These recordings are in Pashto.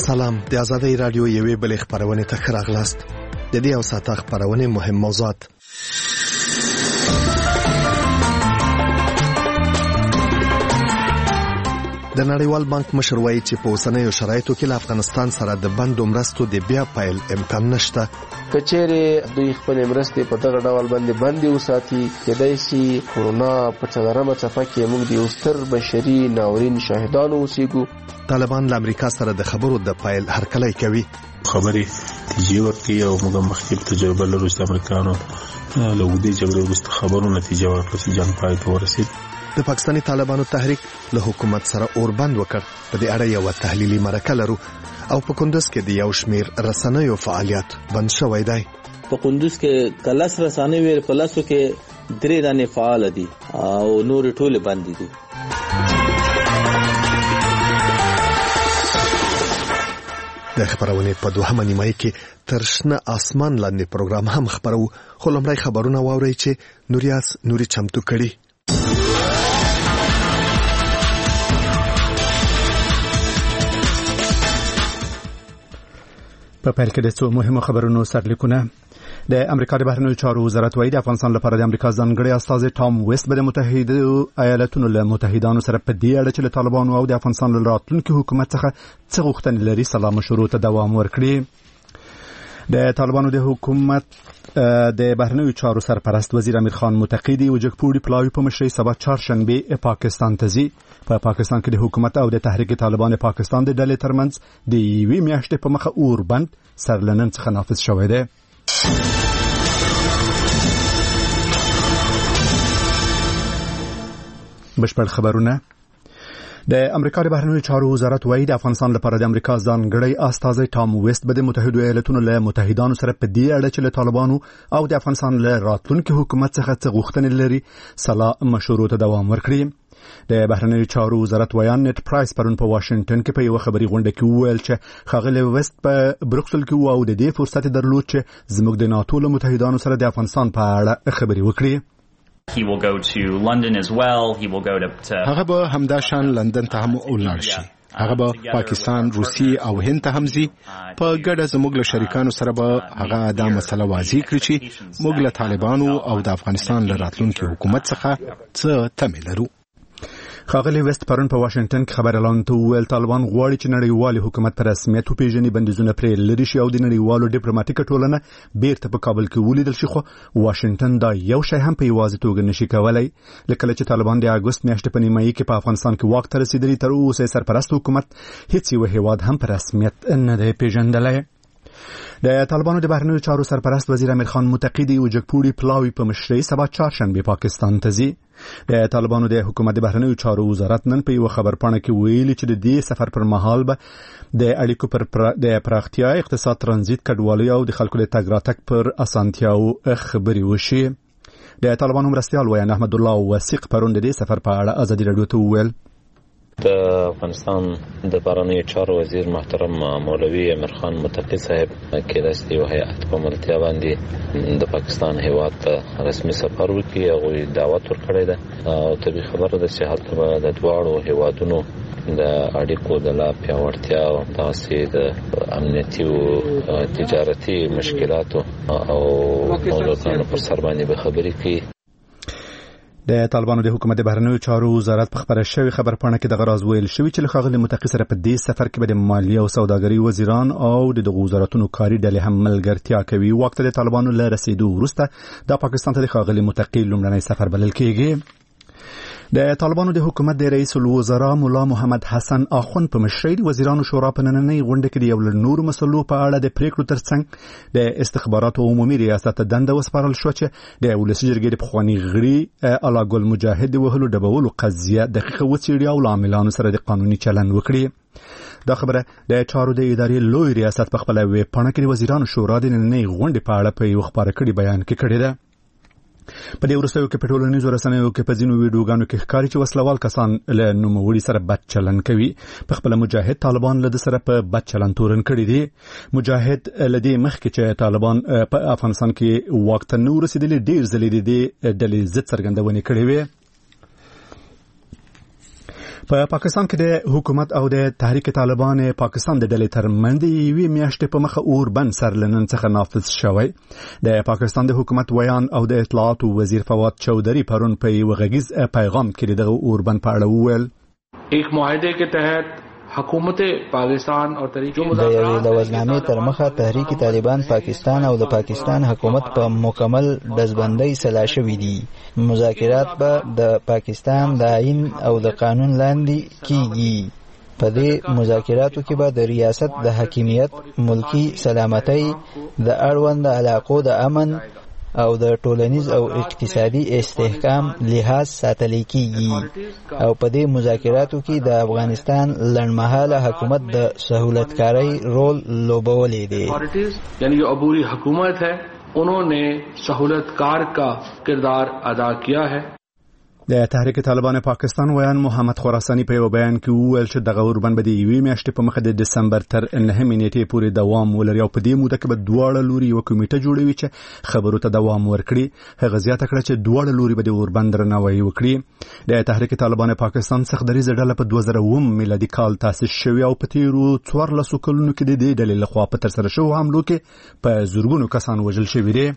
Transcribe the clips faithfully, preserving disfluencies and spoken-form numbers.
سلام، د آزادۍ رادیو یوې بلې خبرونه ته ښه راغلاست. د دې او ساعته خبرونه مهم موضوعات. د نړیوال بانک مشر وایي چې په اوسنیو شرایطو کې له افغانستان سره د بندو مرستو د بیا پیل امکان نشته. کچېرې دوی خپل مرستې په دغه ډول باندې بندي وساتي، کېدای شي کورونا په څلورمه څپه کې موږ د یو ستر بشري ناورین شاهدان اوسېږو. طالبان له امریکا سره د خبرو د پیل هرکلی کوي. خبرې نتیجې ورکوي او موږ مخکې تجربه لرو چې امریکایانو له اوږدې جګړې وروسته خبرو نتیجه ورکړه چې جنګ پای ته ورسېد. د پاکستاني طالبانو تحریک له حکومت سره اوربند وکړ. په دې اړه یو تحلیلي مرکه لرو او په کندوز کې د یو شمیر رسنیو فعالیت بند شوی دی. په کندوز کې کلاس رسنۍ ویل په لاسو کې درې دانې فعال دي او نور ټول بند دي. د خبرونه په دوهمه نیمه کې تر شنه اسمان لاندې پروګرام هم خبرو، خو لمړی خبرونه واورئ چې نوریاس نوري چمتو کړي. په پیل کې د څو مهمو خبرونو سرلیکونه. د امریکا د بهرنیو چارو وزارت وايي د افغانستان لپاره د امریکا ځانګړي استازي ټام ویست به د متحده ایالاتونو له متحدانو سره په دې اړه چې له طالبانو او د افغانستان له راتلونکي حکومت څخه څه غوښتنې لري سلا مشورو ته دوام ورکړي. د طالبانو د حکومت د بهرنیو چارو سرپرست وزیر امیر خان متقی دی وجګپوړي پلاوی په مشرۍ سبا چهارشنبه پاکستان ته ځي. په پاکستان کې د حکومت او د تحریک طالبان پاکستان د ډلې ترمنځ د یوې میاشتې په مخه اوربند سرلنن څخه نافذ شوی دی. بشپړ خبرونه. د امریکا د بهرنیو چارو وزارت وايي د افغانستان لپاره د امریکا ځانګړي استازي ټام ویست به د متحده ایالاتونو له متحدانو سره په دې اړه چې له طالبانو او د افغانستان له راتلونکي حکومت څخه څه غوښتنې لري سلا مشورو ته دوام ورکړي. د بهرنیو چارو وزارت ویان نت پرایس پرون په واشنگټن کې په یو خبري غونډه کې وویل چې ښاغلی ویست په بروکسل کې وو او د دې فرصت درلود چې زموږ د ناتو له متحدانو سره د افغانستان په اړه خبري وکړي. He will go to London as well. He will go to, to هغه به همدا شان لندن ته هم ولاړ شي. هغه به پاکستان، روسي او هند ته هم ځي. په ګډه زموږ له شریکانو سره به هغه دا مسله واضح کړي چې موږ له طالبانو او د افغانستان له راتلونکي حکومت څخه څه تمه لرو. ښاغلی ویست پرون په واشنگټن کې خبر اعلان ته وویل طالبان غواړي چې نړیوال حکومت په رسمیت وپیژني، بندیزونه پرې لري شي او د نړیوالو ډیپلوماټیکه ټولنه بیرته په کابل کې ولیدل شي. خو واشنگټن دا یو شی هم په یوازې توګه نشي کولای. لکه چې طالبان د اګوست میاشتې په نیمایي کې په افغانستان کې واک ته رسیدلي، تر اوسه سرپرست حکومت هیڅ یو هیواد هم په رسمیت نه دی پیژندلی. د طالبانو د بهرنیو چارو سرپرست وزیر امیر خان متقی دی وجګپوړي پلاوی په مشرۍ سبا چهارشنبه پاکستان ته ځي. د طالبانو د حکومت د بهرنیو چارو وزارت نن په یو خبرپاڼه کې ویلي چې د دې سفر پر مهال به د اړیکو پر د پراختیا، اقتصاد، ترانزیت، کډوالۍ او د خلکو د تګ راتګ پر اسانتیاو خبري وشي. د طالبانو مرستیال ویان احمد الله وثیق پرون د دې سفر په اړه ازادي رادیو ته وویل د افغانستان د بهرنیو چارو وزیر محترم مولوي امیر خان متقی صاحب کې راستي او هیئت په ملتیا باندې د پاکستان هیواد ته رسمي سفر وکړي او دعوت ورکړی ده او طبي خبره ده چې هلته د دواړو هیوادونو د اړیکو د لا پیاوړتیا او تاسې د امنیتي او تجارتي مشکلاتو او موضوعاتو پر سر باندې به خبرې کوي. د طالبانو د حکومت د بهرنیو چارو وزارت په خبره شوی خبرپاڼه کې د غراض ویل شوی چې ښاغلی متقی سره په دې سفر کې به د مالیه او سوداګري وزیران او د دغو وزارتونو کاري ډلې هم ملګرتیا کوي. وخت د طالبانو له رسیدو وروسته د پاکستان ته د ښاغلی متقی لومړنی سفر بلل کېږي. د طالبانو د حکومت د رئیس الوزرا مولا محمد حسن اخوند په مشرۍ د وزیرانو شورا په نننۍ غونډه کې د یو له نورو مسلو په اړه د پریکړو ترڅنګ د استخباراتو عمومي ریاست ته دنده وسپارل شو چې د ولسي جرګې د پخواني غړي الله ګل مجاهد د وهلو ډبولو قضیه دقیقه وڅېړي او له عاملانو سره د قانوني چلند وکړي. دا خبره د چارو د ادارې لوی ریاست په خپله ویبپاڼه کې د وزیرانو شورا د نننۍ غونډې په اړه په یو خپاره کړي بیان کې کړې ده. په دې وروستیو کې په ټولنیزو رسنیو کې په ځینو ویډیوګانو کې ښکاري چې وسلوال کسان له نوموړي سره بد چلند کوي. په خپله مجاهد طالبان له ده سره په بد چلند تورن کړي دي. مجاهد له دې مخکې چې طالبان په افغانستان کې واک ته نه ورسېدلي ډېر ځلې د دې ډلې ضد څرګندونې کړې وې. په پاکستان کې د حکومت او د تحریک طالبان پاکستان د ډلې ترمنځ یوې میاشتې په مخه اوربند سرلنن څخه نافذ شوی. د پاکستان د حکومت ویان او د اطلاعات وزیر فواد چودھری پرون په یو غږیز پیغام کې دغه اوربند په اړه وویل ایک معاهده के तहत حکومت پاکستان او طریق د یوې لوزنامې تر مخه تحریک طالبان پاکستان او د پاکستان حکومت په مکمل ډزبندۍ سلا شوي دي. مذاکرات به د پاکستان د آئین او د قانون لاندې کیږي. په دې مذاکراتو کې به د ریاست د حاکمیت، ملکی سلامتۍ، د اړوند علاقو د امن او د ټولنیز او اقتصادي استحکام لحاظ ساتل کیږي او په دې مذاکراتو کې د افغانستان لنډمهاله حکومت د سہولتکاری رول لوبولی دی. یعنی جو عبوری حکومت ہے انہوں نے سہولتکار کا کردار ادا کیا ہے. د تحریک طالبان پاکستان ویان محمد خراسانی په یو بیان کې وویل چې دغه اوربند به د یوې میاشتې په مخه د دسمبر تر نهمې نیټې پورې دوام ولري او په دې موده کې به دواړه لوري یوه کمیټه جوړوي چې خبرو ته دوام ورکړي. هغه زیاته کړه چې دواړه لوري به د اوربند درناوی وکړي. د تحریک طالبان پاکستان څخه دریځه ډله په دوه زره اووه میلادي کال تاسیس شوې او په تیرو څوارلسو کلونو کې د دې ډلې لخوا په ترسره شوو حملو کې په زرګونو کسان وژل شوي دي.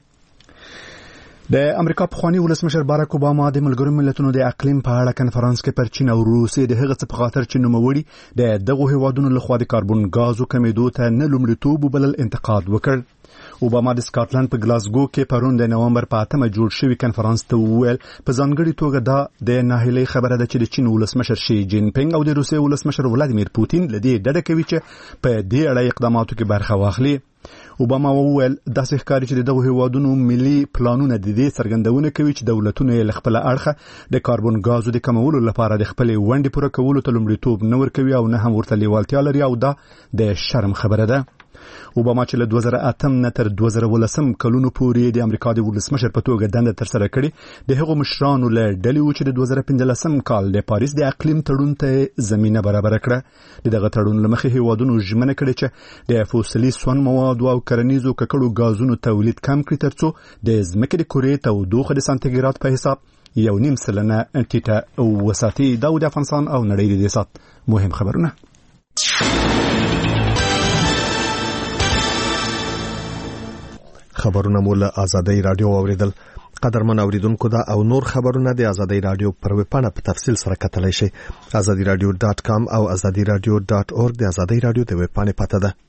د امریکا پخوانی ولسمشر باراک اوباما د ملګرو ملتونو د اقلیم په اړه کنفرانس کې پر چین او روسیې د هغه څه په خاطر چې نوموړي د دغو هیوادونو لخوا د کاربن غازو کمیدو ته نه لومړیتوب وبلل انتقاد وکړ. اوباما د سکاټلند په ګلاسګو کې پرون د نومبر په اتمه جوړ شوی کنفرانس ته وویل په ځانګړي توګه دا د ناهیلۍ خبره ده چې د چین ولسمشر شي جین پینګ او د روسیې ولسمشر ولادیمیر پوتین لدې ډډه کوي چې په دې اړه اقداماتو کې برخه واخلي. اوباما وویل داسې ښکاري چې دغه هیوادونو ملي پلانونه د دې څرګندونه کوي چې دولتونه یې له خپله اړخه د کاربن غازو د کمولو لپاره د خپلې ونډې پوره کولو ته لومړیتوب نه ورکوي او نه هم ورته لیوالتیا لري او دا د شرم خبره ده. اوباما چې له دوه زره اتم نه تر دوه زره ولسم کلونو پورې د امریکا د ولسمشر په توګه دنده ترسره کړې د هغو مشرانو له ډلې و چې د دوه زره پنځلسم کال د پاریس د اقلیم تړون ته زمینه برابره کړه. د دغه تړون له مخې هیوادونو ژمنه کړې چې د فوسیلي سون موادو او کرنیزو ککړو غازونو تولید کم کړي ترڅو د ځمکې د کرې تودوخه د سانتیګراد په حساب یو نیم سلنه ټیټه وساتي. دا د افغانستان او نړۍ د سات مهم خبرونه. خبرونه مو له آزادۍ رادیو اوریدل. قدرمن اوریدونکو دا او نور خبرونه د آزادۍ رادیو پر ویب پاڼه په تفصیل سره کتلای شئ. آزادۍ رادیو ډاټ کام او آزادۍ رادیو ډاټ اورګ د آزادۍ رادیو د ویب پاڼې پته ده.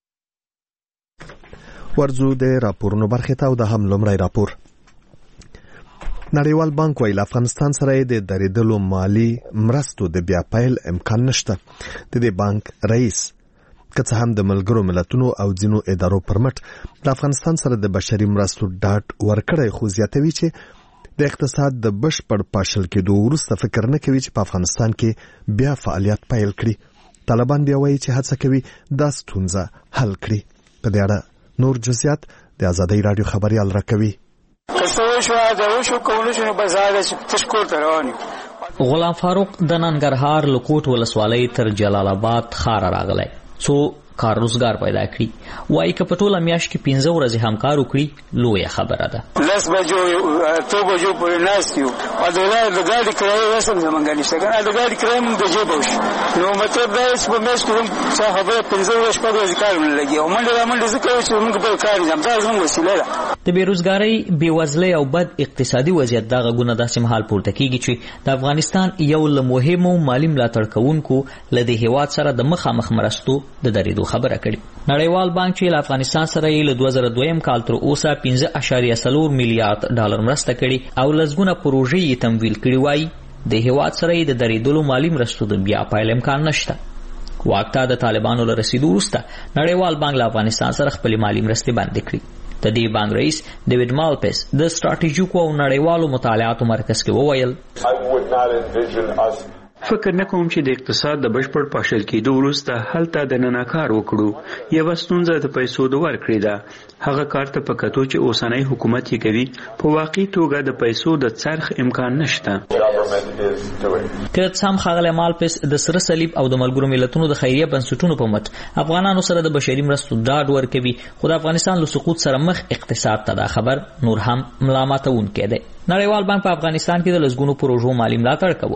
ورځو د راپورونو برخې ته او د هم لومړی راپور. نړیوال بانک ویل افغانستان سره د درېدلو مالی مرستو د بیا پیل امکان نشته. د دې بانک رئیس که څه هم د ملګرو ملتونو او ځینو ادارو پر مټ د افغانستان سره د بشري مرستو ډاډ ورکړی، خو زیاتوي چې د اقتصاد د بشپړ پاشل کېدو وروسته فکر نه کوي چې په افغانستان کې بیا فعالیت پیل کړي. طالبان بیا وایي چې هڅه کوي دا ستونزه حل کړي. په دې اړه نور جزئیات د آزادۍ رادیو خبریال راکوي. غلام فاروق د ننګرهار لکوټ ولسوالۍ تر جلال آباد ښار راغلی څو کار روزګار پیدا کړي. وایي که په ټوله میاشت کې پنځه ورځې هم کار وکړي لویه خبره ده. لس بجو اته بجو پورې ناست یو او د ګاډي کرایه رسم زمونږ نشته که نه د ګاډي کرایه مونږ د جیبه وشي. نو مطلب دا چې په میاشت کې هم څه خبره پنځه ورځې شپږ ورځې کار ونه لګي او منډې رامنډې زه کوي چې مونږ بل کار نشم. دا زموږ وسیله ده. د بېروزګارۍ، بېوزلۍ او بد اقتصادي وضعیت دا غږونه داسې مهال پورته کېږي چې د افغانستان یو له مهمو مالي ملاتړ کوونکو له دې هېواد سره د مخامخ مرستو د درېدو خبره کړې. نړیوال بانک چې له افغانستان سره یې له دوه زره دویم کال تر اوسه پنځه اعشاریه څلور میلیارډ ډالر مرسته کړې او لسګونه پروژې یې تمویل کړي، وایي د هېواد سره یې د درېدلو مالي مرستو د بیا پیل امکان نشته. واک ته د طالبانو له رسیدو وروسته نړیوال بانک له افغانستان سره خپلې مالي مرستې بندې کړي. د دې بانک رئیس ډیوډ مالپس د ستراتیژیکو او نړیوالو مطالعاتو مرکز کې وویل فکر نه کوم چې د اقتصاد د بشپړ پاشل کېدو وروسته هلته د ننه کار وکړو. یوه ستونزه د پیسو د ورکړې ده. هغه کار ته په کتو چې اوسنی حکومت یې کوي په واقعي توګه د پیسو د څرخ امکان نشته. که څه هم ښاغلی مالپس د سره صلیب او د ملګرو ملتونو د خیریه بنسټونو په مټ افغانانو سره د بشري مرستو ډاډ ورکوي، خو د افغانستان له سقوط سره مخ اقتصاد ته دا خبر نور هم ملامتونکی دی. نړیوال بانک په افغانستان کې د لسګونو پروژو مالي ملاتړ کوي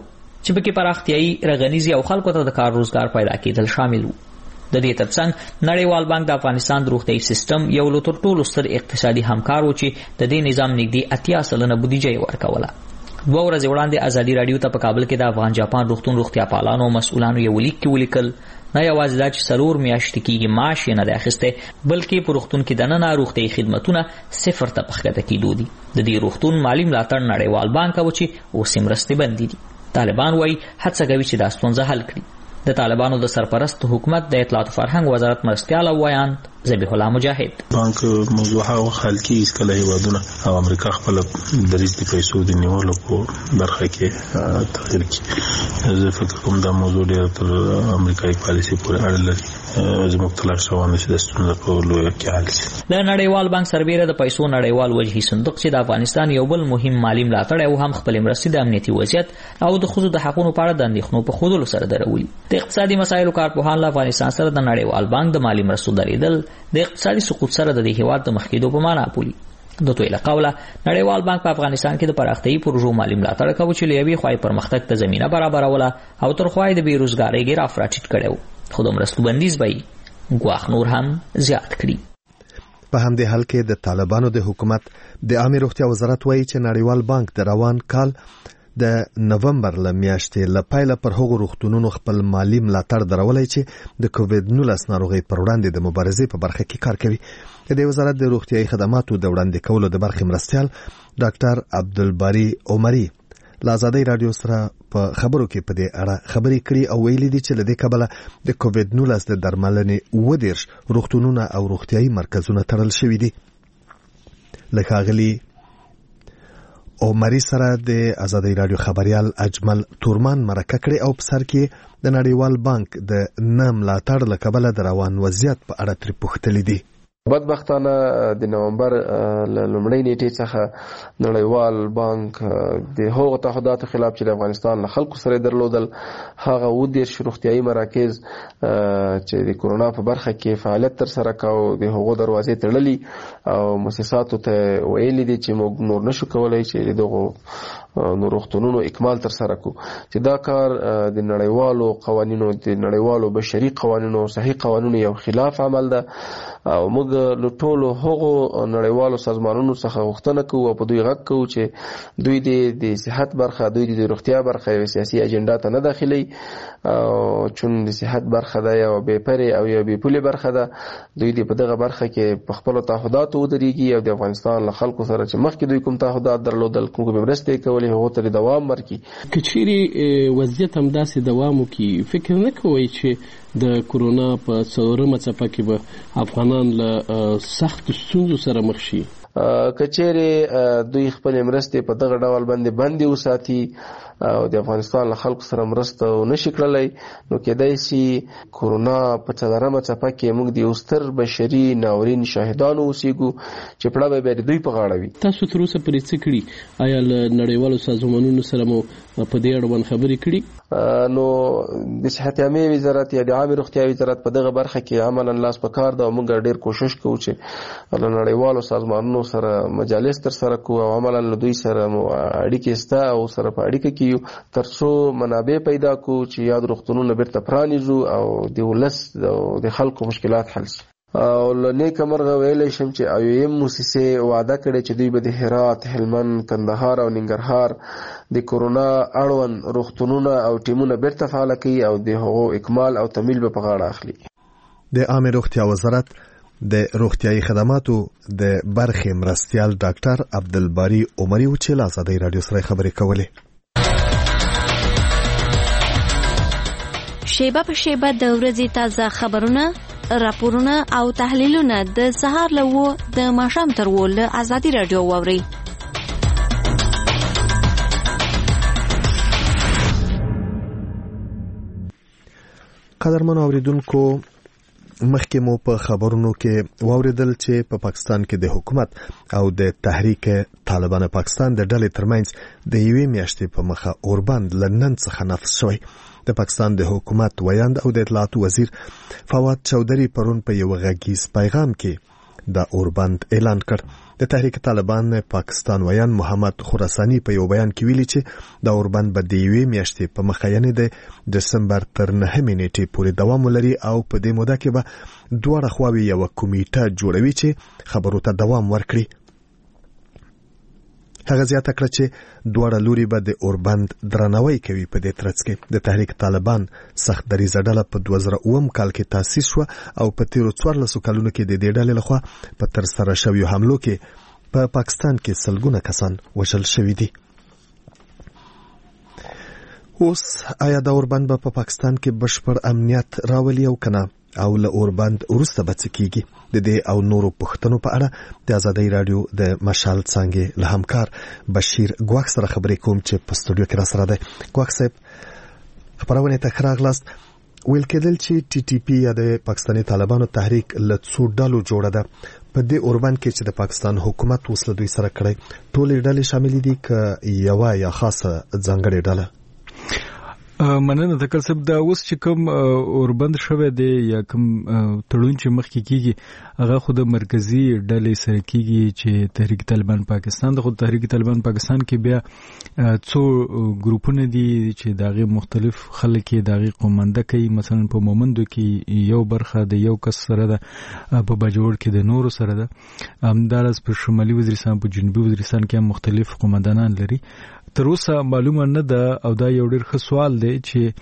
چې پکې پراختیايي رغنیزي او خلکو ته د کار روزګار پیدا کېدل شامل وو. د دې ترڅنګ نړیوال بانک د افغانستان د روغتیايي سیستم یو له تر ټولو ستر اقتصادي همکار و چې د دې نظام نږدې اتیا سلنه بودیجه یې ورکوله. دوه ورځې وړاندې ازادي رادیو ته په کابل کې د افغان جاپان روغتون روغتیا پالانو او مسؤلانو یو لیک کې ولیکل نه یوازې دا چې څلور میاشتې کېږي معاش یې نه دی اخیستی، بلکې په روغتون کې دننه روغتیايي خدمتونه صفر ته پښکته کېدو دي. د دې روغتون مالي ملاتړ نړیوال بانک و چې اوس یې مرستې بندې دي. طالبان وایي هڅه کوي چې دا ستونزه حل کړي. د طالبانو د سرپرست حکومت د اطلاعات فرهنګ وزارت مرستیال او ویاند ذبیح الله مجاهد بانک موضوع هغه حل کی اس کله هیوادونه او امریکا خپل دریز د پیسو د نیولو په برخه کې تغیر کی زه فکر کوم دا موضوع ډېر تر امریکایي پالیسي پورې اړه لري. زموږ تلاش روان شي د ستونزو په لوی کې حل شي. د نړیوال بانک سربېره د پیسو نړیوال وجهي صندوق چې د افغانستان یو بل مهم مالی ملاتړ او هم خپل مرستې د امنیتي وضعیت او د ښځو د حقوقو په اړه د اندېښنو په ښودلو سره درولي. د اقتصادي مسایلو کارپوهان له افغانستان سره د نړیوال بانک د مالی مرستو درېدل د اقتصادي سقوط سره د دې هېواد د مخ کېدو په معنا بولي. د دوی له قوله نړیوال بانک په افغانستان کې د پراختیايي پروژو مالی ملاتړ کوي چې له یوې خوا پرمختګ ته زمینه برابروله او تر خوا د بیروزګارۍ ګراف راټیټ کړی و، خو د مرستو بندیز به ګواښ نور هم زیات کړي. په همدې حال کې د طالبانو د حکومت د عامه روغتیا وزارت وایي چې نړیوال بانک د روان کال د نومبر ل میاشتې ل پایله پر هغو روغتونونو خپل مالی ملاتړ درولای چې د کووډ نولس ناروغي پر وړاندې د مبارزې په برخه کې کار کوي. د وزارت د روغتیايي خدماتو د وړاندې کولو د برخې مرستیال ډاکټر عبدالباری عمری له ازادي رادیو سره په خبرو کې په دې اړه خبرې کړې او ویلي دي چې له دې کبله د کووډ نولس د درملنې اووه دېرش روغتونونه او روغتیايي مرکزونه تړل شوي دي. له ښاغلي عمری سره د ازادي رادیو خبريال اجمل تورمان مرکه کړې او په سر کې د نړیوال بانک د نه ملاتړ له کبله د روان وضعیت په اړه ترې پوښتلي دي. بدبختانه د نومبر لومړۍ نیټې څخه نړیوال بانک د هغو تعهداتو خلاف چې د افغانستان له خلکو سره درلودل هغه اووه دېرش روغتیايي مراکز چې د کورونا په برخه کې فعالیت ترسره کاوه د هغو دروازې تړلي او مؤسساتو ته ویلي دي چې موږ نور نشو کولی چې دغو نو روغتونونو اکمال ترسره کو چې دا کار د نړیوالو قوانینو د نړیوالو بشري قوانینو صحیح قوانینو یو خلاف عمل ده او موږ له ټولو هغو نړیوالو سازمانونو څخه غوښتنه کوو او په دوی غږ کوو چې دوی د صحت برخه دوی د روغتیا برخه یو سیاسي اجنډا ته نه داخلي او چون د صحت برخه ده یو بې پرې او یو بې پولې برخه ده دوی د په دغه برخه کې په خپل تعهداتو ودرېږي او د افغانستان له خلکو سره چې مخکې دوی کوم تعهدات درلودل کوم مرستې کولې هغه ته دوام ورکړي. کچېرې وضعیت همداسې دوام وکړي فکر نه کوئ چې د کورونا په څلورمه څپه کې به افغانان له سختو ستونزو سره مخ شي؟ کچېرې دوی خپل مرستې په دغه ډول باندې بندي وساتي او د افغانستان له خلکو سره مرسته نشي کړلی نو کېدای شي کورونا په څلورمه څپه کې موږ د یو ستر بشري ناورین شاهدانو اوسېږو چې پړه به بیا د دوی په غاړه وي. تاسو تر اوسه پرې څه کړي؟ آیا له نړیوالو سازمانونو سره مو په دې اړوند خبرې کړي؟ نو د صحت عامه وزارت یا د عامه روغتیا وزارت په دغه برخه کې عملاً لاس په کار ده او موږ ډېر کوشش کوو چې له نړیوالو سازمانونو سره مجالس ترسره کوو او عملاً له دوی سره اړیکې شته او سره په اړیکه کې یو ترڅو منابع پیدا کوو چې یاد روغتونونه بیرته پرانیزو او د ولس او د خلکو مشکلات حل شي. او لنیک مرغه ویلې شم چې او یم موسسه وعده کړې چې دوی به د هرات، هلمند، کندهار او ننګرهار د کورونا اړوند روغتونونه او ټیمونه بیرته فعال کړي او د هغو اکمال او تمویل به په غاړه اخلي. د عامه روغتیا وزارت د روغتیايي خدماتو د برخې مرستیال ډاکټر عبدالباری عمری چې له ازادي رادیو سره خبرې کولې. شیبه په شیبه د ورځې تازه خبرونه، راپورونه او تحلیلونه د سهار له و د ماښام تر و له ازادي رادیو واورئ. قدرمن اوریدونکو مخکې مو په خبرونو کې واوریدل چې په پا پاکستان کې د حکومت او د تحریک طالبان پاکستان د ډلې ترمنځ د یوې میاشتې په مخه اوربند لنن څخه نفس شوی. د پاکستان د حکومت ویاند او د اطلاعاتو وزیر فواد چودھری پرون په یو غږیز پیغام کې د اوربند اعلان کړ. د تحریک طالبان پاکستان ویان محمد خراسانی په یو بیان کې ویلي چې د اوربند به د یوې میاشتې په مخه یعنې د دسمبر تر نهمې نیټې پورې دوام ولري او په دې موده کې به دواړه خواوې یوه کمیټه جوړوي چې خبرو ته دوام ورکړي. هغه زیاته کړه چې دواړه لوري به د اوربند درناوی کوي. په دې ترڅ کې د تحریک طالبان سخت دریځه ډله په دوه زره اووم کال کې تاسیس شوه او په تیرو څوارلسو کلونو کې د دې ډلې لخوا په ترسره شویو حملو کې په پا پاکستان کې سلګونه کسان وژل شوي دي. اوس آیا د اوربند به په پا پاکستان کې بشپړ امنیت راولي او کنه او له اوربند وروسته به څه کیږي؟ د دې او نورو پوښتنو په اړه د آزادۍ راډیو د مشال څانګې له همکار بشیر ګواښ سره خبرې کوم چې په سټوډیو کې را سره دی. ګواښ صاحب، خبرونه ته ښه راغلاست. ویل کېدل چې ټي ټي پي یا د پاکستاني طالبانو تحریک له څو ډلو جوړه ده. په دې اوربند کې چې د پاکستان حکومت اوس له دوی سره کړی، ټولې ډلې شامل دي که یوه یا خاصه ځانګړې ډله؟ مننه تکل صاحب. دا اوس چې کوم اوربند شوی دی یا کوم تړون چې مخکې کیږي هغه خو د مرکزی ډلې سره کیږي چې تحریک طالبان پاکستان د خود تحریک طالبان پاکستان کې بیا څو ګروپونه دي چې داغه مختلف خلک داغه قومنده کوي. مثلا په مومندو کې یو برخه د یو کس سره ده، په باجوړ کې د نورو سره ده، همدارس په شمالي وزیرستان په جنوبي وزیرستان کې هم مختلف قومندانان لري. تر اوسه معلومه نه ده او دا یو ډېر ښه سوال دی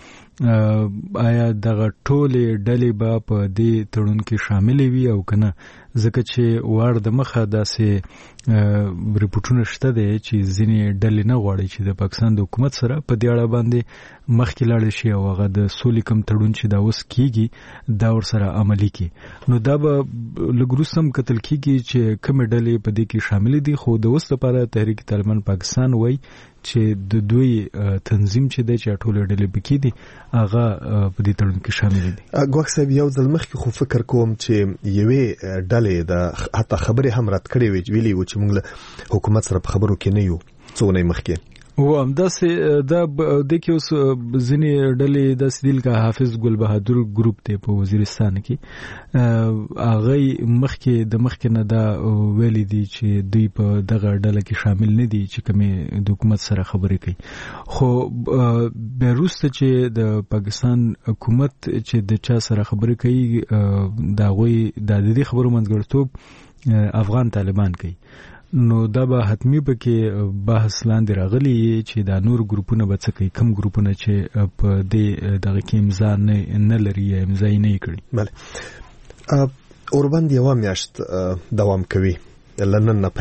چې آیا دغه ټولې ډلې به په دې تړون کې شاملې وي او که نه، ځکه چې وار د مخه داسې ریپورټونه شته دی چې ځینې ډلې نه غواړي چې د پاکستان د حکومت سره په دې اړه باندې مخکې لاړې شي او هغه د سولې کوم تړون چې دا اوس کیږي دا ورسره عملي کړي. نو دا به لږ وروسته هم کتل کیږي چې کومې ډلې په دې کې شاملې دي. خو د اوس لپاره تحریک طالبان پاکستان وایي چې د دوی تنظیم چې دی چې ټول ډلې پکې دي هغه په دې تړون کې شامل دي. ګواښ صاحب، یو ځل مخکې خو فکر کوم چې یوې ډلې د حتی خبرې هم رد کړې وي، ویلي و چې موږ له حکومت سره په خبرو کې نه یو څو نه مخکې. و همداسې دا د کې اوس ځینې ډلې داسې دي لکه حافظ ګل بهادر ګروپ دی په وزیرستان کې، هغه مخکې د مخکې نه دا ویلي دي چې دوی په دغه ډله کې شامل نه دي چې کومې د حکومت سره خبرې کوي. خو بیا وروسته چې د پاکستان حکومت چې د چا سره خبرې کوي د هغوی د دې خبرو منځګړیتوب افغان طالبان کوي. نو دا به حتمی به کې بحث لاندې راغلی چې دا نور ګروپونه به څه کوي، کوم ګروپونه چې په دې دغه کې امضا نه لري یا امضا یې نه کړي. بله، اوربند یوه میاشت دوام کوي، له نن نه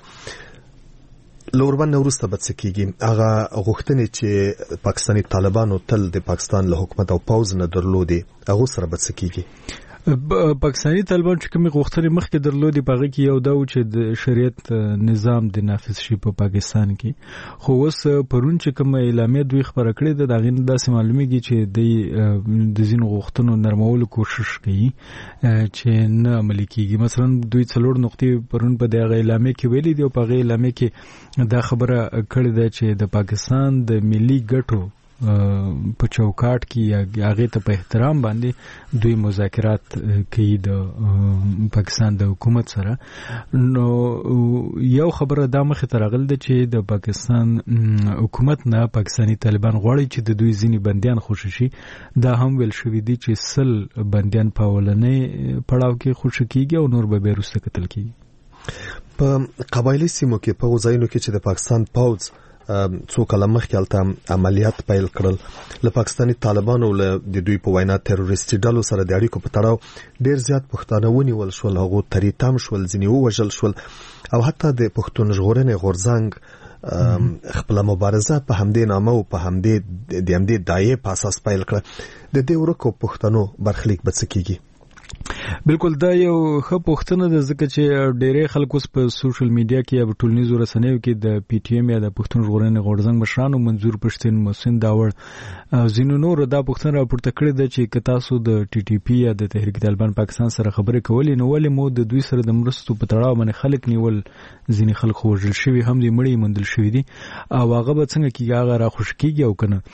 پیلېږي. له اوربند نه وروسته به څه کېږي؟ هغه غوښتنې چې پاکستاني طالبانو تل د پاکستان له حکومت او پوځ نه درلودې هغو سره به څه کېږي؟ پاکستاني طالبان چې کومې غوښتنې مخکې درلودې په هغه کې یو دا و چې د شریعت نظام د نافذ شي په پاکستان کې. خو اوس پرون چې کومه اعلامیه دوی خپره کړې ده د هغې نه داسې معلومیږي چې دوی د ځینو غوښتنو نرمولو کوشش کوي چې نه عملي کېږي. مثلا دوی څلور نقطې پرون په دغه اعلامیه کې ویلي دي او په هغې اعلامیه کې دا خبره کړې ده چې د پاکستان د ملي ګټو په چوکاټ کې یا هغې ته په احترام باندې دوی مذاکرات کوي د پاکستان د حکومت سره. نو یو خبره دا مخې ته راغله ده چې د پاکستان حکومت نه پاکستاني طالبان غواړي چې د دوی ځینې بندیان خوشي شي. دا هم ویل شوي دي چې سل بندیان په اولنۍ پړاو کې خوشي کېږي او نور به بیا وروسته کتل کېږي. په قبایلي سیمو کې په ځایونو کې چې د پاکستان پوځ څو کاله مخکې هلته عملیات پیل کړل، له پاکستاني طالبانو له د دوی په وینا تروریستي ډلو سره د اړیکو په تړاو ډېر زیات پښتانه ونیول شول، هغو تری تم شول، ځینې ووژل شول او حتی د پښتون ژغورنې غورځنګ خپله مبارزه په همدې نامه او په همدې د همدې دایې په اساس پیل کړه. د دې ورکو پښتنو برخلیک به څه کېږي؟ بالکل دا یو ښه پوښتنه ده ځکه چې ډېری خلک اوس په سوشل میډیا کې یا په ټولنیزو رسنیو کې د پی ټي ایم یا د پښتون ژغورنې غورځنګ مشرانو منظور پښتین، محسن داوړ او ځینو نورو دا پوښتنه راپورته کړې ده چې که تاسو د ټي ټي پي یا د تحریک طالبان پاکستان سره خبرې کولې نو ولې مو د دوی سره د مرستو په تړاو باندې خلک نیول، ځینې خلک وژل شوي هم دي، مړي موندل شوي دي او هغه به څنګه کېږي، هغه راخوشي کېږي او که نه.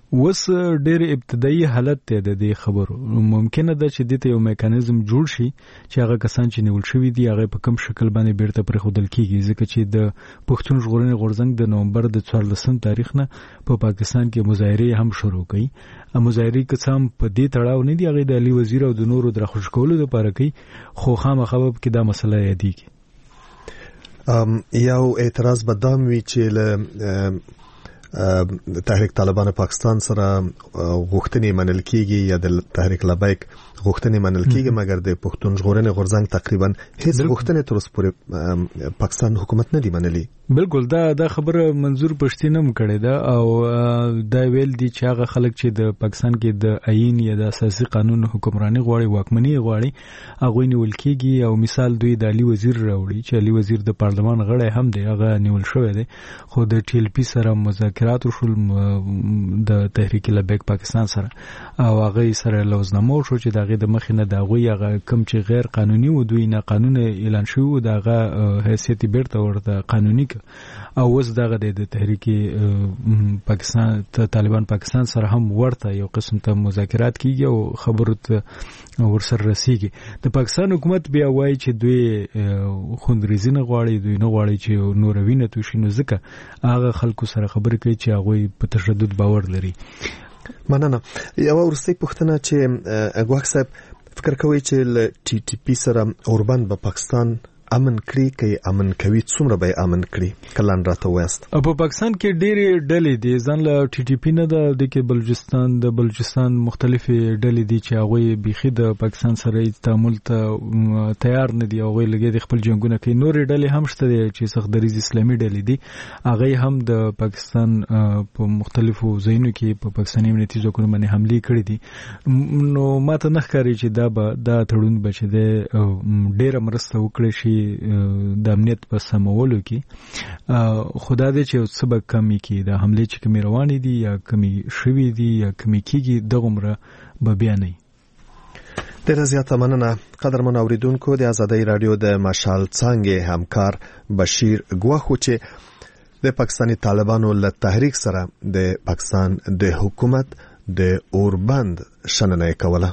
وس ډېر ابتدایي حالت دی د دې خبرو. ممکنه ده چې دته یو میکانیزم جوړ شي چې هغه کسان چې نیول شوي دي هغه په کوم شکل باندې بیرته پرېښودل کیږي، ځکه چې د پښتون ژغورنې غورځنګ د نومبر د څوارلسم تاریخ نه په پا پاکستان کې مظاهرې هم شروع کړي. مظاهرې که هم په دې تړاو نه دي، هغه د علي وزیر او د نورو د راخوش کولو لپاره کوي، خو خامخا به کې دا مسله یادېږي. یو اعتراض به دا وي چې له تحریک طالبان پاکستان سره غوښتنې منل کیږي یا د تحریک لبیک غوښتنې منل کیږي، مګر د پښتون ژغورنې غورځنګ تقریبا هیڅ غوښتنې تر اوسه پورې پاکستان حکومت نه دی منلي. بالکل دا دا خبره منظور پښتين هم کړې ده او دا ویل دي چې هغه خلک چې د پاکستان کې د آئین یا د اساسي قانون حکمرانی غواړي، واکمني غواړي، هغه نیول کیږي. او مثال دوی د علي وزیر راوړي چې علي وزیر د پارلمان غړی هم دی، هغه نیول شوی دی، خو د ټي ال پی سره مذاکرات وشول د تحریک لبیک پاکستان سره او هغه سره لوزنامه شو چې دغه د مخ نه دا غوي هغه کم چې غیر قانوني و دوی نه قانون اعلان شوی، دغه حیثیت بیرته ورته قانوني او اوس دغه د تحریک پاکستان طالبان پاکستان سره هم ورته یو قسم ته مذاکرات کیږي او خبرو ته ورسره رسیږي. د پاکستان حکومت بیا وایي چې دوی خوندریزي نه غواړي، دوی نه غواړي چې نور وینه توشي، نو ځکه هغه خلکو سره خبرې کوي چې هغه په تشدد باور لري. مننه. یو ورسته پوښتنه چې اګواک صاحب فکر کوي چې ل ټي ټي پی سره اوربند په پاکستان امن کړی کوي امن کوي څومره به امن کړی کلان راته وست. په پاکستان کې ډېرې ډلې دي، ځان له ټي ټي پی نه د د کې بلوچستان د بلوچستان مختلفې ډلې دي چې هغه بيخي د پاکستان سره تعامل ته تیار نه دي، هغه لګي د خپل جنگونه کوي. نورې ډلې هم شته چې سخت دریز اسلامي ډلې دي، هغه هم د پاکستان په مختلفو ځایونو کې په پاکستاني امنیتي ځواکونو باندې حمله کړې دي. نو ماته نه ښکاري چې دا به دا تړون به چې د ډېر مرسته وکړي شي د امنیت په سمولو کې. خدا دې چې سبب کمی کې د حمله چې کمی روانې دي یا کمی شوي دي یا کمی کېږي دغومره به بیا نه. ډېره زیاته مننه قدرمن اوریدونکو. د ازادۍ راډیو د مشال څانګې همکار بشیر ګواخو چې د پاکستاني طالبانو له تحریک سره د پاکستان د حکومت د اوربند شننه کوله.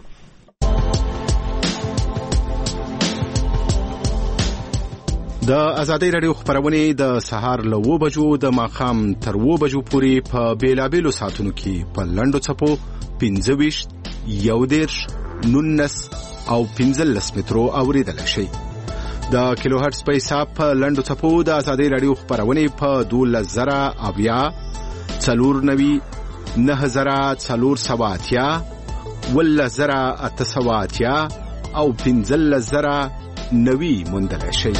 د ازادۍ راډیو خبرونه د سهار له و بجو د ماخام تر و بجو پورې په بیلابېلو ساعتونو کې په لنډو چپو پنځه ویشت، یو دېرش، نولس او پنځلس مترو اوریدل شي. د کیلو هرتز په حساب په لنډو چپو د ازادۍ راډیو خبرونه په دولس زره اویا، څلور نوي، نه زره څلور سوه اتیا، ولس زره اته سوه اتیا او پنځلس زره نوي موندل شي.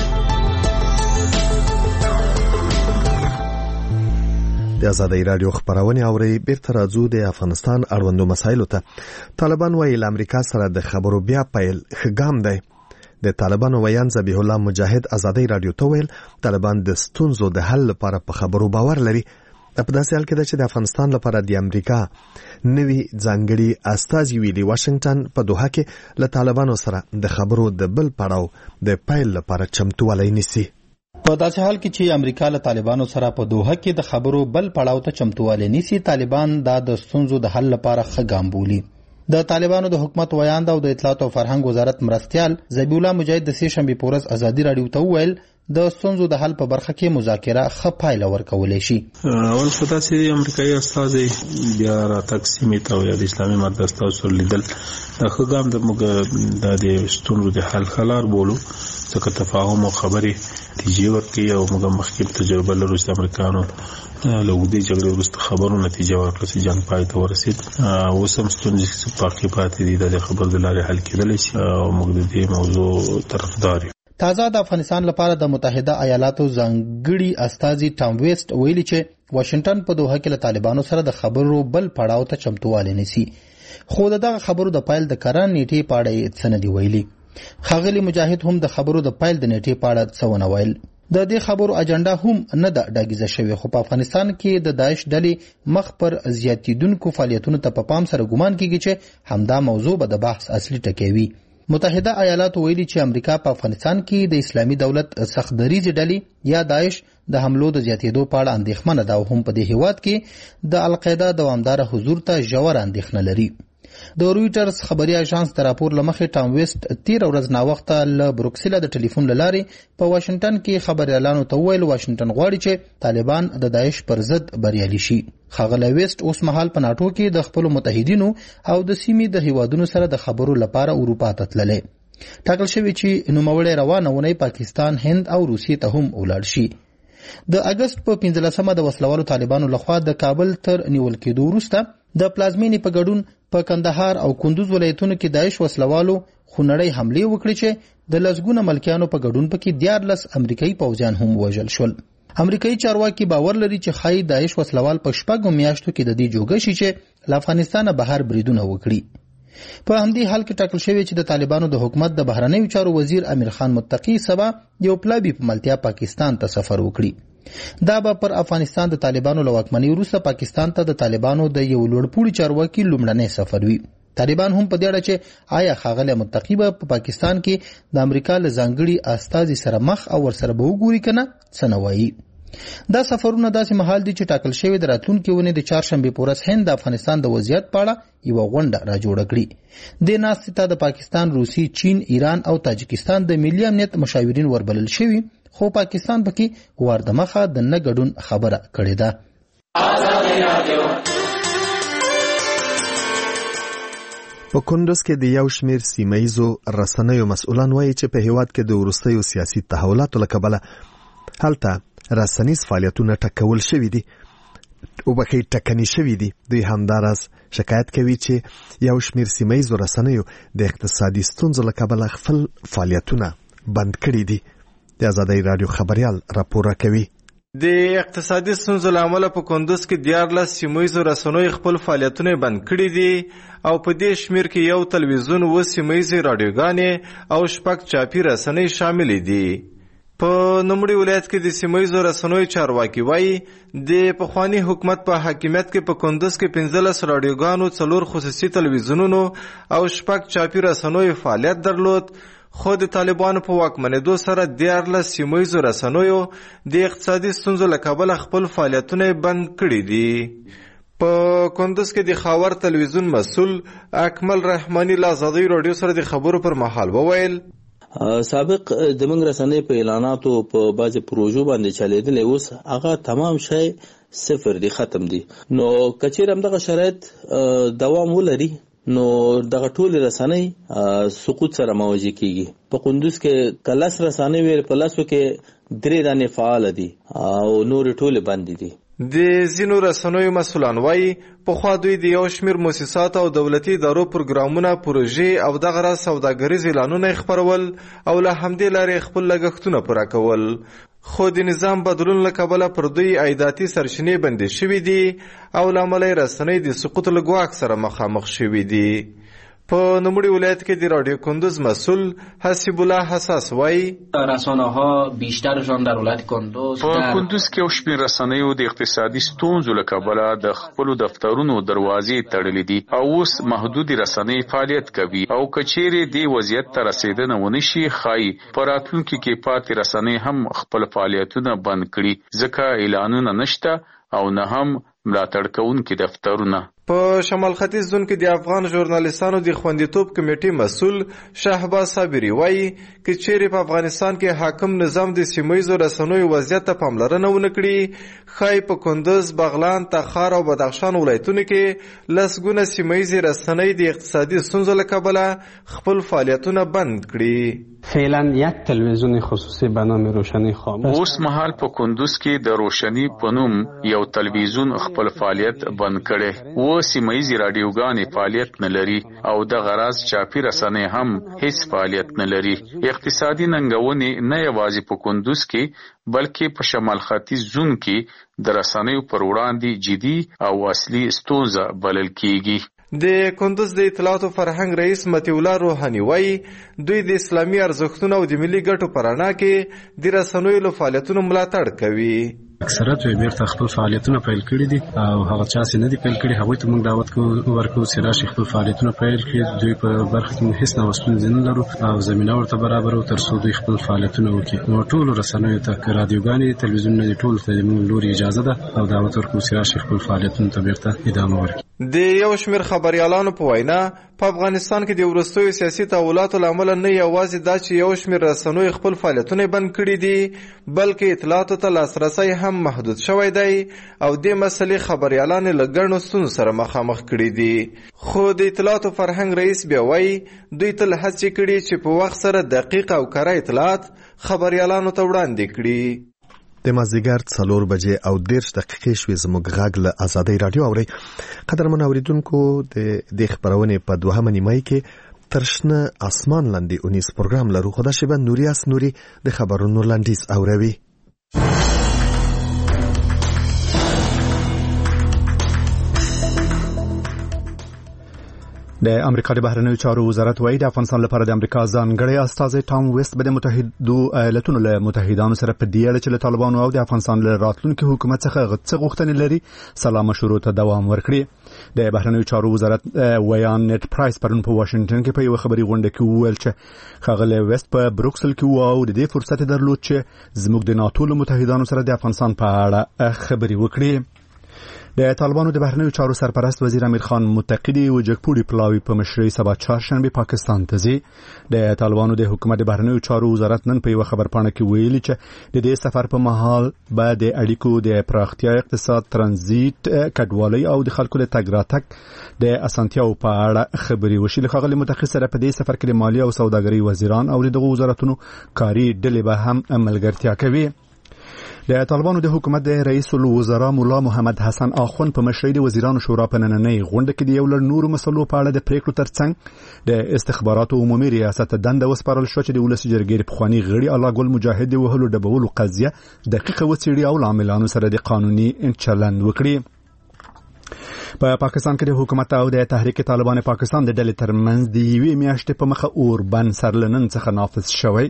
د ازادۍ راډیو خبرونه اوري بیرته راځو د افغانستان اړوندو مسایلو ته. طالبان وايي امریکا سره د خبرو بیا پیل خګام دی. د طالبانو ویان ذبیح الله مجاهد ازادۍ راډیو ته ویل طالبان د ستونزو د حل لپاره په خبرو باور لري. په داسې حال کې چې د افغانستان لپاره د امریکا نوي ځانګړي استازي ویلي واشنگټن په دوحه کې له طالبانو سره د خبرو د بل پړاو د پیل لپاره چمتووالی نیسي. په داسې حال کې چې امریکا له طالبانو سره په دوحه کې د خبرو بل پړاو ته چمتووالی نیسي، طالبان دا د ستونزو د حل لپاره ښه ګام بولي. د طالبانو د حکومت ویاند او د اطلاعات او فرهنګ وزارت مرستیال ذبیح الله مجاهد د سې شنبې په ورځ ازادي راډیو ته وویل د ستونزو د حل په برخه کې مذاکره ښه پایله ورکولی شي. اول خو داسې امریکایي استازی بیا راتګ سیمې ته یا د اسلامي امت د استازو لیدل دا ښه ګام د موږ د ستونزو د حل ښه لار بولو، ځکه تفاهم او خبرې نتیجې ورکوي او موږ مخکې تجربه لرو چې د امریکانو له اوږدې جګړې وروسته خبرو نتیجه ورکړه چې جنګ پای ته ورسېد. اوس هم ستونزې باقي پاتې دي، د خبرو د لارې حل کېدلی شي او موږ د دې موضوع طرفدار یو. تازه د افغانستان لپاره د متحده ایالاتو ځانګړي استازي ټام ویسټ ویلي چې واشنگټن په دوحه کې له طالبانو سره د خبرو بل پړاو ته چمتووالی نیسي، خو دغه خبرو د پیل د کاران نیټې په اړه څه نه دي ویلي. ښاغلي مجاهد هم د خبرو د پیل د نیټې په اړه څه ونه ویل. د دې خبرو اجنډا هم نه ده ډاګیزه شوې، خو په افغانستان کې د داعش ډلې مخ پر زیاتیدونکو فعالیتونو ته په پام سره ګمان کیږي چې همدا موضوع به د بحث اصلي ټکی وي. متحده ایالاتو ویلي چې امریکا په افغانستان کې د اسلامي دولت سخت دریځ ډلې یا داعش د حملو د زیاتېدو په اړه اندېښمنه ده او هم په دې هیواد کې د القاعده دوامداره حضور ته ژوره اندېښنه لري. د رویټرز خبري اژانس د راپور لمخې ټام ویسټ تیر ورځ ناوخته له بروکسل د ټلیفون لارې په واشنگټن کې خبريالانو ته ویل واشنگټن غواړي چې طالبان د داعش پر ضد بریالي شي. ښاغلی ویسټ اوس مهال په ناټو کې د خپل متحدینو او د سیمې د هیوادونو سره د خبرو لپاره اروپا ته تللی. ټاکل شوی چې نوموړی روانه اونۍ پاکستان، هند او روسیې ته هم ولاړ شي. د اگست په پنځلسمه د وسلوالو طالبانو لخوا د کابل تر نیول کېدو وروسته د پلازمینې په ګډون په کندهار او کندوز ولایتونو کې داعش وسلوالو خونړۍ حملې وکړې چې د لسګونه ملکیانو په ګډون پکې دیارلس امریکایي پوځیان هم وژل شول. امریکایي چارواکي باور لري چې ښایي داعش وسلوال په شپږو میاشتو کې د دې جوګه شي چې له افغانستانه بهر بریدونه وکړي. په همدې حال کې ټاکل شوی چې د طالبانو د حکومت د بهرنیو چارو وزیر امیر خان متقی سبا یو پلابي په ملتیا پاکستان ته سفر وکړي. دا به پر افغانستان د طالبانو له واکمنۍ وروسته پاکستان ته د طالبانو د یو لوړپوړي چارواکي لومړنی سفر وي. طالبان هم په دې اړه چې آیا ښاغلی متقی به په پاکستان کې د امریکا له ځانګړي استازي سره مخ او ورسره به وګوري که نه، څه نه وایي. دا سفرونه داسې مهال دي چې ټاکل شوی د راتلونکي اونۍ د چهارشنبې په ورځ هند د افغانستان د وضعیت په اړه یوه غونډه راجوړه کړي. دې ناستې ته د پاکستان، روسي، چین، ایران او تاجکستان د ملي امنیت مشاورین وربلل شوي، خو پاکستان پکې وار د مخه د نه ګډون خبره کړې ده. په کندوز کې د یو شمیر سیمه‌ییزو رسنیو مسؤلان وایي چې په هیواد کې د وروستیو سیاسي تحولاتو له کبله هلته رسنیز فعالیتونه ټکول شوي دي او بخې ټکني شوي دي. دوی همداراز شکایت کوي چې یو شمیر سیمه‌ییزو رسنیو د اقتصادي ستونزو له کبله خپل فعالیتونه بند کړي دي. د آزادۍ رادیو خبریال راپور کوي. د اقتصادي ستونزو له امله په کندوز کې دیارلس سیمه‌ییزو رسنیو خپل فعالیتونه بند کړي دي او په دې شمیر کې یو تلویزیون، اووه سیمه‌ییزې راډیوګانې او شپږ چاپي رسنۍ شاملې دي. په نوموړي ولایت کې د سیمه‌ییزو رسنیو چارواکي وایي د پخواني حکومت په حاکمیت کې په کندوز کې پنځلس راډیوګانو، څلور خصوصي تلویزیونونو او شپږ چاپي رسنیو فعالیت درلود، خو د طالبانو په واکمنېدو سره دیارلس سیمه‌ییزو رسنیو د اقتصادي ستونزو له کبله خپل فعالیتونه بند کړي دي. په کندوز کې د خاور تلویزیون مسؤل اکمل رحماني له آزادۍ راډیو سره د خبرو پر مهال وویل سابق د موږ رسنۍ په اعلاناتو په بعضې پروژو باندې چلېدلی، اوس هغه تمام شی صفر دی، ختم دی. نو که چېرې همدغه شرایط دوام ولري نو دغه ټولې رسنۍ سقوط سره مواجه کیږي. په کندوز کې که لس رسنۍ وي، په لسو کې درې دانې فعاله دي او نورې ټولې بندې دي. د ځینو رسنیو مسؤلان وایي پخوا دوی د یو شمیر مؤسسات او دولتي ادارو پروګرامونه، پروژې او دغه راز سوداګریز اعلانونه خپرول او له همدې لارې خپل لګښتونه پوره کول. خو د نظام بدلون له کبله پر دوی عایداتي سرچینې بندې شوي دي او له امله رسنۍ د سقوط له ګواښ سره مخامخ شوي دي. په نوموړي ولایت کې د رادیو کندوز مسئول حسیب الله حساس وایي رسانه‌ها بیشترشان در ولایت کندوز په کندوز کې یو شمېر رسنیو د اقتصادي ستونزو له کبله د خپلو دفترونو دروازې تړلې دي او اوس محدودې رسنۍ فعالیت کوي او که چیرې دې وضعیت ته رسېدنه ونه شي، ښایي په راتلونکي کې پاتې رسنۍ هم خپل فعالیتونه بند کړي، ځکه اعلانونه نشته او نه هم ملاتړ کوونکي دفترونه. په شمال ختیځ زون کې د افغان ژورنالیستانو د خوندیتوب کمیټې مسؤل شهباز صابري وایي که چیرې په افغانستان کې حاکم نظام د سیمه‌ییزو رسنیو وضعیت ته پاملرنه ونه کړي، ښایي په کندوز، بغلان، تخار او بدخشان ولایتونو کې لسګونه سیمه‌ییزې رسنۍ د اقتصادي ستونزو له کبله خپل فعالیتونه بند کړي. فعلا یک تلویزیون خصوصی به نام روشنی خاموش. اوس مهال په کندوز کې د روشنی په نوم یو تلویزیون خپل فعالیت بند کړي. و سیمه‌ییزې راډیوګانې فعالیت نه لري او د غراض چاپی رسنۍ هم هیڅ فعالیت نه لري. اقتصادي ننګونې نه یوازې په کندوز کې بلکې په شمال ختیځ زون کې د رسنیو پر وړاندې جدي او اصلي ستونزه بلل کیږي. د کندوز د اطلاعاتو فرهنګ رئیس متی الله روحاني وایي دوی د اسلامي ارزښتونو او د ملي ګټو په رڼا کې د رسنیو له فعالیتونو ملاتړ کوي. اکثریت یې بیرته خپل فعالیتونه پیل کړي دي او هغه چا چې نه دي پیل کړي هغوی ته موږ دعوت کوو ورکوو چې راشي خپل فعالیتونه پیل کړي. دوی په برخه کې هیڅ ډول ستونزې نه لرو او زمینه ورته برابرو تر څو دوی خپل فعالیتونه وکړي. نو ټولو رسنیو ته رادیوګانې تلویزیونونه دي ټول ته موږ لوري اجازه ده او دعوت ورکوو چې راشي خپل فعالیتونه ته بیرته ادامه ورکړي. د یو شمېر خبریالانو په وینا په افغانستان کې د وروستیو سیاسي تحولاتو له امله نه یوازې دا چې یو شمېر رسنیو خپل فعالیتونه بند کړي دي بلکې اطلاعاتو ته لاسرسی هم محدود شوی دی او دې مسلې خبریالان له ګڼو ستونزو سره مخامخ کړي دي. خو د اطلاعاتو فرهنګ رئیس بیا وایي دوی تل هڅې کړي چې په وخت سره دقیق او کره اطلاعات خبریالانو ته وړاندې کړي. د مازدیګر څلور بجې او دېرش دقیقې شوې. زموږ غږ له ازادۍ راډیو اورئ. قدرمن اورېدونکو د دې خپرونې په دوهمه نیمایي کې تر شنه اسمان لاندې اونیز پروګرام لرو. خو دا شیبه نوریاس نوري د خبرونو لنډیز اوروي. د امریکا د بهرنیو چارو وزارت وايي د افغانستان لپاره د امریکا ځانګړی استازی ټام ویست به د متحدو ایالاتونو له متحدانو سره په دې اړه چې له طالبانو او د افغانستان له راتلونکي حکومت څخه څه غوښتنې لري سلا مشورو ته دوام ورکړي. د بهرنیو چارو وزارت ویان نت پرایس پرون په واشنگټن کې په یو خبري غونډه کې وویل چې ښاغلی ویست په بروکسل کې و او د دې فرصت درلود چې زموږ د ناتو له متحدانو سره د افغانستان په اړه خبري وکړي. د طالبانو د بهرنیو چارو سرپرست وزیر امیر خان متقی و جګپوړي پلاوی په مشرۍ سبا چهارشنبه پاکستان ته ځي. د طالبانو د حکومت د بهرنیو چارو وزارت نن په یو خبرپاڼه کې ویلي چې د دې سفر په مهال به د اړیکو د پراختیا، اقتصاد، ترانزیت، کډوالۍ او د خلکو د تګ راتګ د اسانتیاو په اړه خبري وشي. له ښاغلي متقی سره په دې سفر کې د مالیه او سوداګرۍ وزیران او دغه وزارتونو کاري ډلې به هم ملګرتیا کوي. د طالبانو د حکومت د رئیس الوزرا مولا محمد حسن اخوند په مشرۍ د وزیرانو شورا په نننۍ غونډه کې د یو لړ نورو مسلو په اړه د پریکړو ترڅنګ د استخباراتو عمومي ریاست دنده وسپارل شو چې د ولسي جرګې پخوانی غړي الله ګل مجاهد د وهلو ډبولو قضیه دقیقه وڅېړي او عاملانو سره د قانوني چلند وکړي. په پا پاکستان کې د حکومت او د تحریک طالبان پاکستان د ډلې ترمنځ د یوې میاشتې په مخه اوربند سرلنن څخه نافذ شوی.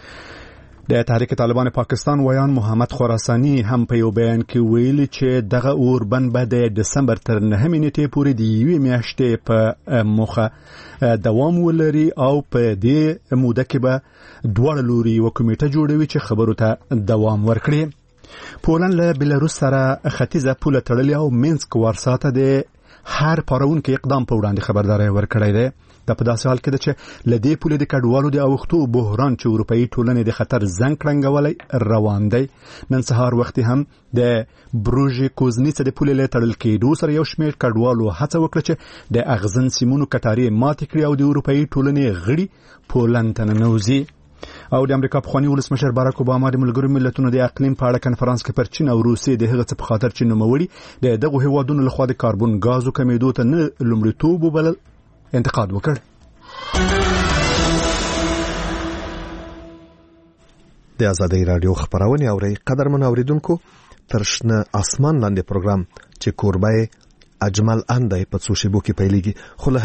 د تحریک طالبان پاکستان ویان محمد خراسانی هم په یو بیان کې ویلي چې دغه اوربند به د دسمبر تر نهمې نیټې پورې د یوې میاشتې په موخه دوام ولري او په دې موده کې به دواړه لوري یوه کمیټه جوړوي چې خبرو ته دوام ورکړي. پولند له بلاروس سره ختیځه پوله تړلې او مینسک وارسا ته د هر پارونکي اقدام په وړاندې خبرداری ورکړی دی. دا په داسې حال کې ده چې له دې پولې د کډوالو د اوښتو بحران چې اروپایي ټولنې د خطر زنګ کړنګولی روان دی. نن سهار وختي هم د بروژې کوزنیڅه د پولې له تړل کېدو سره یو شمېر کډوالو هڅه وکړه چې د اغزن سیمونو کټارې ماتې کړي او د اروپایي ټولنې غړي پولند ته ننوځي. او د امریکا پخوانی ولسمشر باراک اوباما د ملګرو ملتونو د اقلیم په اړه کنفرانس کې پر چین او روسیې د هغه څه په خاطر چې نوموړي د دغو هیوادونو لخوا د کاربن غازو کمیدو ته نه لومړیتوب وبلل انتقاد وکړ. د ازادۍ راډیو خبرونه اوري. قدرمن اوریدونکو تر شنه اسمان لاندې پروګرام چې کوربه اجمل اندای په څو شیبو کې پیلېږي خو